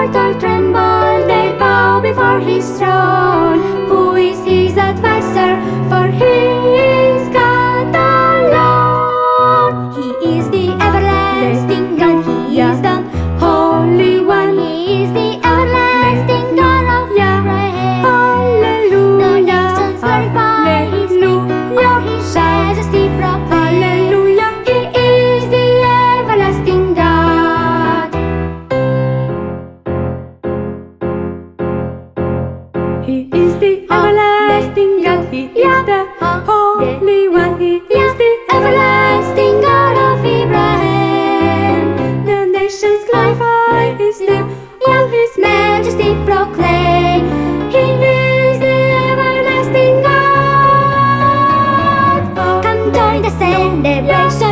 heart all tremble, they bow before his throne. Who is his advisor? For he is God alone. He is the everlasting God, he is the Holy One. He is the everlasting God of Abraham. Hallelujah, the nations glorify his name, for his majesty proclaim. Hallelujah, he is the everlasting God. He is the everlasting God, he is the Holy One. He is the everlasting God of Abraham. The nations glorify his name, all his majesty proclaim. He is the everlasting God. Come join the celebration.